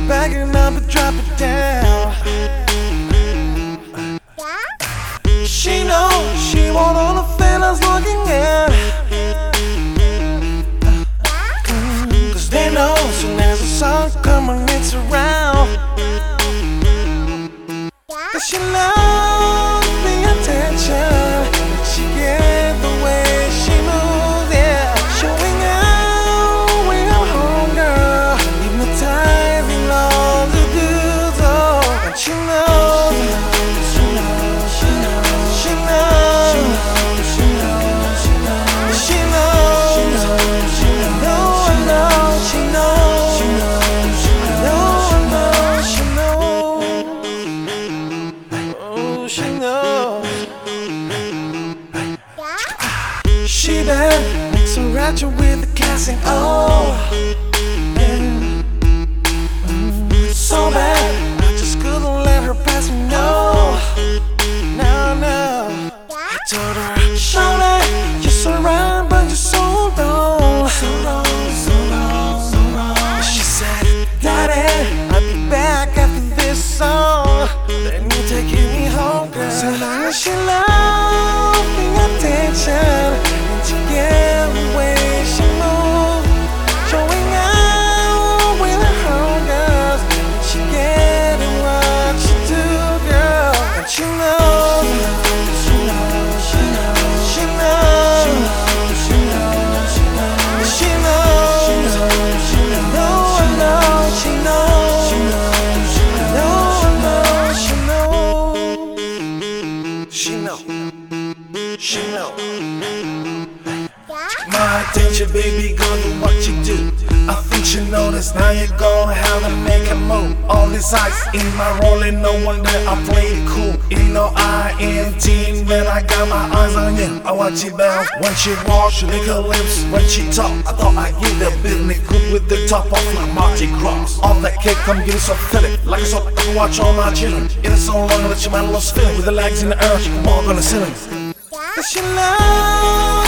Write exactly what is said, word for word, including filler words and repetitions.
back it up and drop it down. She knows she want all the fellas looking at. Cause they know soon as the sun come on it's around. Cause she loves the attention. She get the way she moves, yeah. Showing out when I'm home, girl. Hypnotizing all the dudes, oh. And she knows, she knows, she knows, she knows, she knows, she knows, she knows, she knows, she knows, no one knows, she knows, she knows, no one knows, she knows, oh, she knows. She bad, makes her ratchet with the class and oh, yeah. mm, so bad, I just couldn't let her pass me, no, no, no. I told her, shawty, you're so right, but you're so wrong, so wrong, so wrong, so wrong. She said, Daddy, I'll be back after this song. Then you taking me home, girl. So long as she loves the attention. She get the way she moves, showing out with her homegirls. She getting what she do, girl. And she knows, she knows, she knows, she knows, she knows, she knows, she knows, she knows, she knows, no one knows, she knows, she knows, no one knows, she knows, she knows, she knows. My attention, baby, go do what you do. I think she noticed, now you're gonna have to make a move. All this ice in my rolling, no wonder I play it cool. You know I am team, when I got my eyes on you. I watch it bounce when she walks, she lick her lips when she talk. I thought I'd give the business good with the top off like Marty Cross. Off that cake, come get it so Philip. Like I saw, I can watch all my children. It is so long that you might have lost feeling. With the legs in the earth, she can walk on the ceiling. Cause she loves